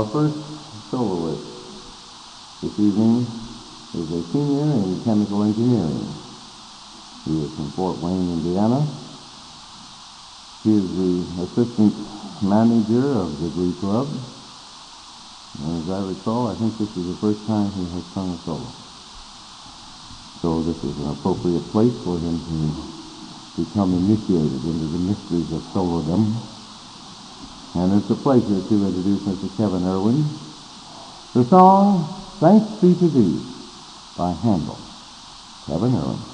Our first soloist this evening is a senior in chemical engineering. He is from Fort Wayne, Indiana. He is the assistant manager of the Glee Club. And as I recall, I think this is the first time he has sung a solo. So this is an appropriate place for him to become initiated into the mysteries of solodom. And it's a pleasure to introduce Mr. Kevin Erwin. The song, Thanks Be to Thee, by Handel. Kevin Erwin.